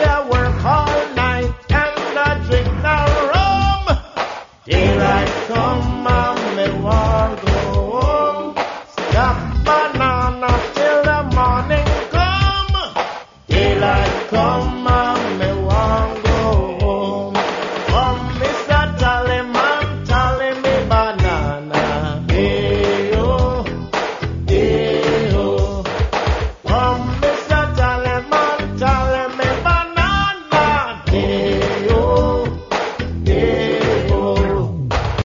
I work all night and I drink no rum. Daylight come and me want go home. Stop